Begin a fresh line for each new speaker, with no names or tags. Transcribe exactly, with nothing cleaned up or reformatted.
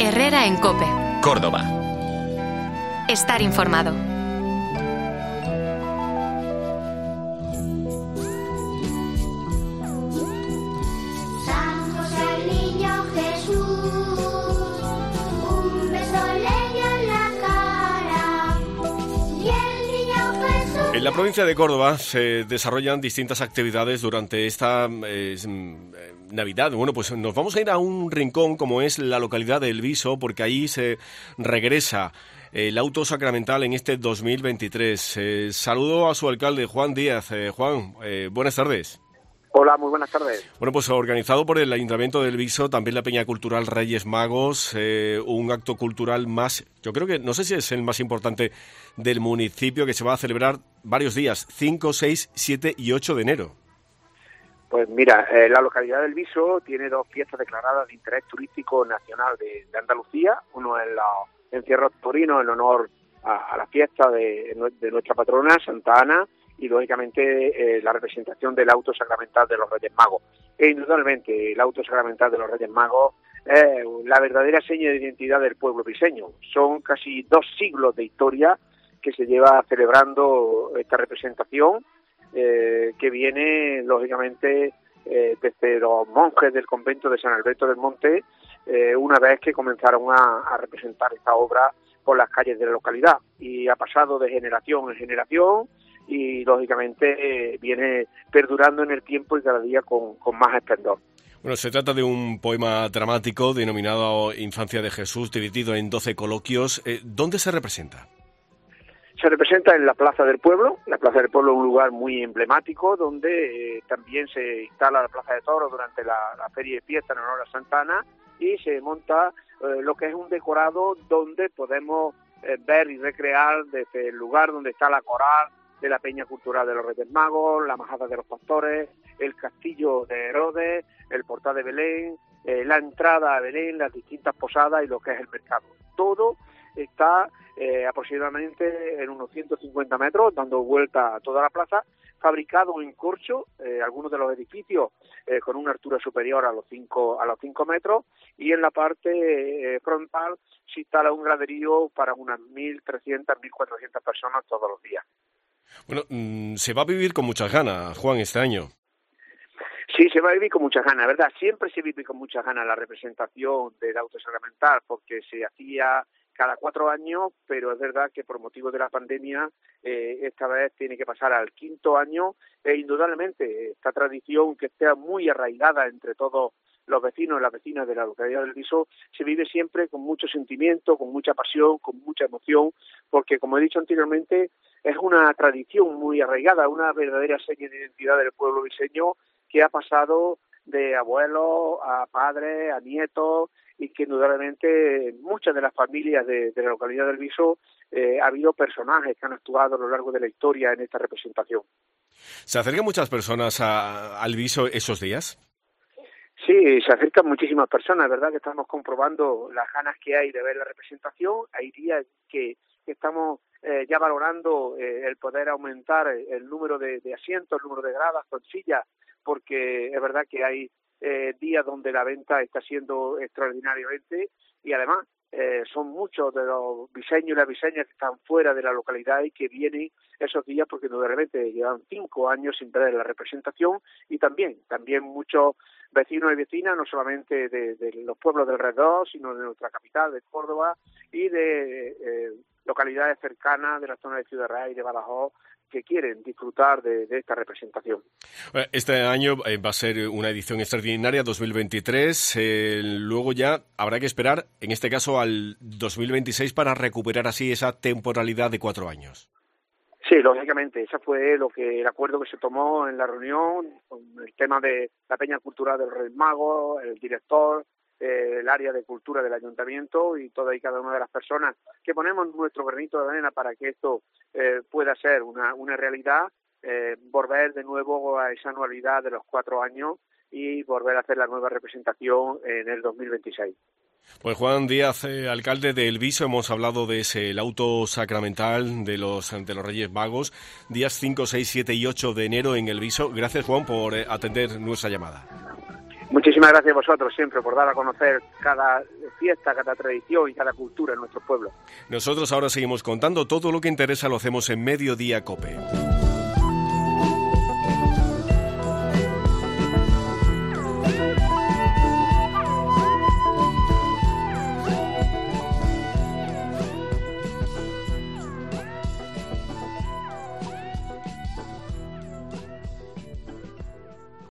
Herrera en COPE.
Córdoba.
Estar informado.
En la provincia de Córdoba se desarrollan distintas actividades durante esta eh, Navidad. Bueno, pues nos vamos a ir a un rincón como es la localidad de El Viso, porque ahí se regresa el auto sacramental en este dos mil veintitrés. Eh, saludo a su alcalde, Juan Díaz. Eh, Juan, eh, buenas tardes.
Hola, muy buenas tardes.
Bueno, pues organizado por el Ayuntamiento de El Viso, también la Peña Cultural Reyes Magos, eh, un acto cultural más, yo creo que, no sé si es el más importante del municipio, que se va a celebrar varios días, cinco, seis, siete y ocho de enero.
Pues mira, eh, la localidad del Viso tiene dos fiestas declaradas de interés turístico nacional de, de Andalucía. Uno es la Encierro Torino, en honor a, a la fiesta de, de nuestra patrona, Santa Ana, y lógicamente eh, la representación del auto sacramental de los Reyes Magos. E indudablemente el auto sacramental de los Reyes Magos es la verdadera seña de identidad del pueblo viseño. Son casi dos siglos de historia que se lleva celebrando esta representación, eh, que viene lógicamente eh, desde los monjes del convento de San Alberto del Monte, eh, una vez que comenzaron a, a representar esta obra por las calles de la localidad, y ha pasado de generación en generación y lógicamente eh, viene perdurando en el tiempo y cada día con, con más esplendor.
Bueno, se trata de un poema dramático denominado Infancia de Jesús, dividido en doce coloquios. Eh, ¿Dónde se representa?
Se representa en la Plaza del Pueblo. La Plaza del Pueblo es un lugar muy emblemático donde eh, también se instala la Plaza de Toros durante la, la feria de fiesta en honor a Santa Ana, y se monta eh, lo que es un decorado donde podemos eh, ver y recrear desde el lugar donde está la coral de la Peña Cultural de los Reyes Magos, la Majada de los Pastores, el Castillo de Herodes, el Portal de Belén, eh, la entrada a Belén, las distintas posadas y lo que es el mercado. Todo está eh, aproximadamente en unos ciento cincuenta metros, dando vuelta a toda la plaza, fabricado en corcho, eh, algunos de los edificios eh, con una altura superior a los cinco a los cinco metros, y en la parte eh, frontal se instala un graderío para unas mil trescientas, mil cuatrocientas personas todos los días.
Bueno, mmm, se va a vivir con muchas ganas, Juan, este año.
Sí, se va a vivir con muchas ganas, ¿verdad? Siempre se vive con muchas ganas la representación del auto sacramental, porque se hacía cada cuatro años, pero es verdad que por motivo de la pandemia eh, esta vez tiene que pasar al quinto año, e indudablemente esta tradición, que está muy arraigada entre todos los vecinos y las vecinas de la localidad del Viso, se vive siempre con mucho sentimiento, con mucha pasión, con mucha emoción, porque, como he dicho anteriormente, es una tradición muy arraigada, una verdadera seña de identidad del pueblo viseño, que ha pasado de abuelos a padres, a nietos, y que indudablemente en muchas de las familias de, de la localidad del Viso eh, ha habido personajes que han actuado a lo largo de la historia en esta representación.
¿Se acercan muchas personas a, al Viso esos días?
Sí, se acercan muchísimas personas, ¿verdad? Que estamos comprobando las ganas que hay de ver la representación. Hay días que, que estamos eh, ya valorando eh, el poder aumentar el número de, de asientos, el número de gradas con sillas, porque es verdad que hay eh, días donde la venta está siendo extraordinariamente, y además eh, son muchos de los viseños y las viseñas que están fuera de la localidad y que vienen esos días porque realmente llevan cinco años sin ver la representación, y también también muchos vecinos y vecinas, no solamente de, de los pueblos del alrededor, sino de nuestra capital, de Córdoba, y de eh, localidades cercanas de la zona de Ciudad Real y de Badajoz, que quieren disfrutar de, de esta representación.
Este año eh, va a ser una edición extraordinaria, dos mil veintitrés. Eh, luego ya habrá que esperar, en este caso, al dos mil veintiséis para recuperar así esa temporalidad de cuatro años.
Sí, lógicamente, ese fue lo que el acuerdo que se tomó en la reunión, con el tema de la Peña Cultural del Reyes Magos, el director, eh, el área de cultura del ayuntamiento y todas y cada una de las personas que ponemos nuestro granito de arena para que esto eh, pueda ser una, una realidad, eh, volver de nuevo a esa anualidad de los cuatro años y volver a hacer la nueva representación en el dos mil veintiséis.
Pues Juan Díaz, eh, alcalde de El Viso, hemos hablado de ese el auto sacramental de los de los Reyes Magos, días cinco, seis, siete y ocho de enero en El Viso. Gracias, Juan, por eh, atender nuestra llamada.
Muchísimas gracias a vosotros siempre por dar a conocer cada fiesta, cada tradición y cada cultura en nuestro pueblo.
Nosotros ahora seguimos contando todo lo que interesa, lo hacemos en Mediodía COPE.